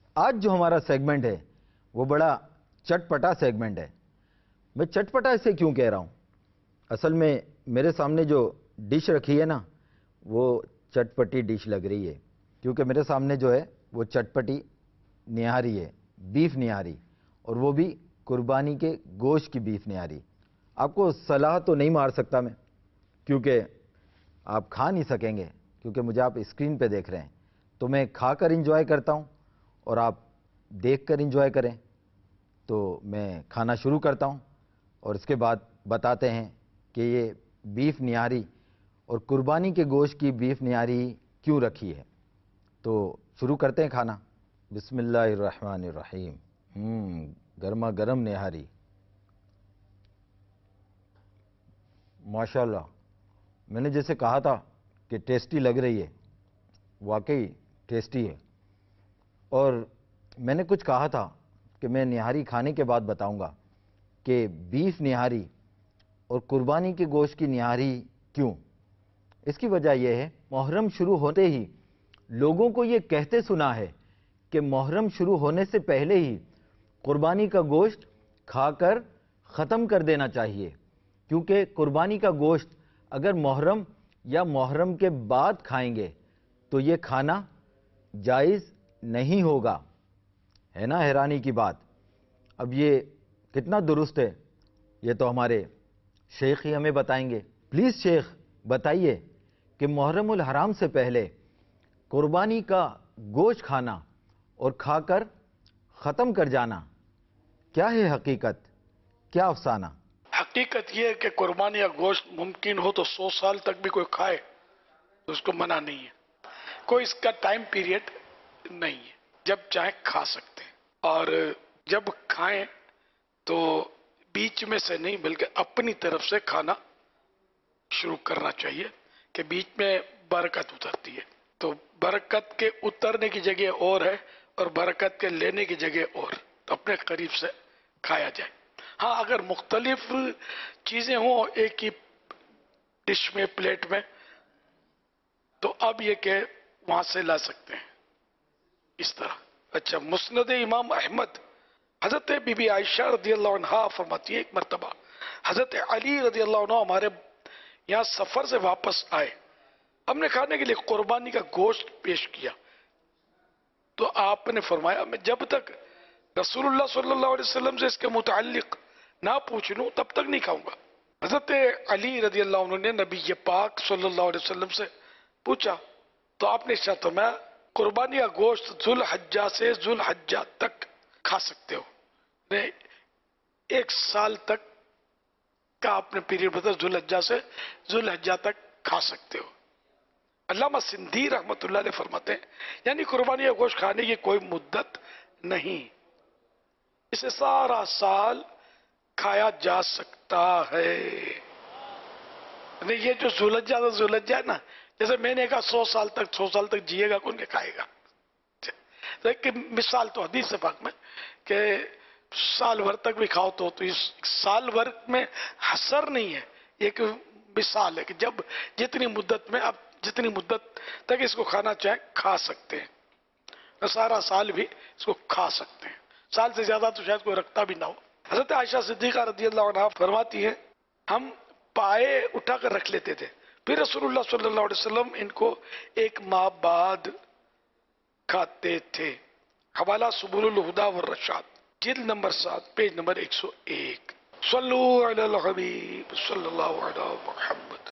آج جو ہمارا سیگمنٹ ہے وہ بڑا چٹپٹا سیگمنٹ ہے. میں چٹپٹا اسے کیوں کہہ رہا ہوں؟ اصل میں میرے سامنے جو ڈش رکھی ہے نا وہ چٹپٹی ڈش لگ رہی ہے، کیونکہ میرے سامنے جو ہے وہ چٹپٹی نہاری ہے، بیف نہاری، اور وہ بھی قربانی کے گوشت کی بیف نہاری. آپ کو صلاح تو نہیں مار سکتا میں، کیونکہ آپ کھا نہیں سکیں گے، کیونکہ مجھے آپ اسکرین پہ دیکھ رہے ہیں. تو میں کھا کر انجوائے کرتا ہوں اور آپ دیکھ کر انجوائے کریں. تو میں کھانا شروع کرتا ہوں اور اس کے بعد بتاتے ہیں کہ یہ بیف نہاری اور قربانی کے گوشت کی بیف نہاری کیوں رکھی ہے. تو شروع کرتے ہیں کھانا. بسم اللہ الرحمن الرحیم. گرما گرم نہاری، ماشاءاللہ. میں نے جیسے کہا تھا کہ ٹیسٹی لگ رہی ہے، واقعی ٹیسٹی ہے. اور میں نے کچھ کہا تھا کہ میں نہاری کھانے کے بعد بتاؤں گا کہ بیف نہاری اور قربانی کے گوشت کی نہاری کیوں. اس کی وجہ یہ ہے، محرم شروع ہوتے ہی لوگوں کو یہ کہتے سنا ہے کہ محرم شروع ہونے سے پہلے ہی قربانی کا گوشت کھا کر ختم کر دینا چاہیے، کیونکہ قربانی کا گوشت اگر محرم یا محرم کے بعد کھائیں گے تو یہ کھانا جائز نہیں ہوگا. ہے نا حیرانی کی بات؟ اب یہ کتنا درست ہے یہ تو ہمارے شیخ ہی ہمیں بتائیں گے. پلیز شیخ بتائیے کہ محرم الحرام سے پہلے قربانی کا گوشت کھانا اور کھا کر ختم کر جانا کیا ہے حقیقت، کیا افسانہ؟ حقیقت یہ ہے کہ قربانی کا گوشت ممکن ہو تو 100 سال تک بھی کوئی کھائے تو اس کو منع نہیں ہے. کوئی اس کا ٹائم پیریڈ نہیں ہے، جب چاہے کھا سکتے ہیں. اور جب کھائیں تو بیچ میں سے نہیں بلکہ اپنی طرف سے کھانا شروع کرنا چاہیے کہ بیچ میں برکت اترتی ہے. تو برکت کے اترنے کی جگہ اور ہے اور برکت کے لینے کی جگہ اور، تو اپنے قریب سے کھایا جائے. ہاں اگر مختلف چیزیں ہوں ایک ہی ڈش میں، پلیٹ میں، تو اب یہ کہ وہاں سے لا سکتے ہیں اس طرح. اچھا، مسند امام احمد، حضرت بی بی عائشہ رضی اللہ عنہا فرماتی ہے ایک مرتبہ حضرت علی رضی اللہ عنہ ہمارے یہاں سفر سے واپس آئے. ہم نے کھانے کے لیے قربانی کا گوشت پیش کیا تو آپ نے فرمایا میں جب تک رسول اللہ صلی اللہ علیہ وسلم سے اس کے متعلق نہ پوچھ لوں تب تک نہیں کھاؤں گا. حضرت علی رضی اللہ عنہ نے نبی پاک صلی اللہ علیہ وسلم سے پوچھا تو آپ نے ارشاد فرمایا قربانی کا گوشت ذوالحجہ سے ذوالحجہ تک کھا سکتے ہو. ایک سال تک کا آپ نے پیریڈ بتا، ذوالحجہ سے ذوالحجہ تک کھا سکتے ہو. علامہ سندھی رحمت اللہ علیہ فرماتے ہیں یعنی قربانی کا گوشت کھانے کی کوئی مدت نہیں، اسے سارا سال کھایا جا سکتا ہے. یہ جو ذوالحجہ ہے نا، جیسے میں نے کہا 100 سال تک جیے گا کون کے کھائے گا. کہ مثال تو حدیث پاک میں کہ سال بھر تک بھی کھاؤ تو اس سال بھر میں حصر نہیں ہے، ایک مثال ہے کہ جب جتنی مدت میں آپ جتنی مدت تک اس کو کھانا چاہیں کھا سکتے ہیں، سارا سال بھی اس کو کھا سکتے ہیں. سال سے زیادہ تو شاید کوئی رکھتا بھی نہ ہو. حضرت عائشہ صدیقہ رضی اللہ عنہا فرماتی ہیں ہم پائے اٹھا کر رکھ لیتے تھے، پھر رسول اللہ صلی اللہ علیہ وسلم ان کو ایک ماہ بعد کھاتے تھے. حوالہ سبل الہدا والرشاد، جلد نمبر 7، پیج نمبر 101. صلو علی الحبیب صلی اللہ علیہ محمد.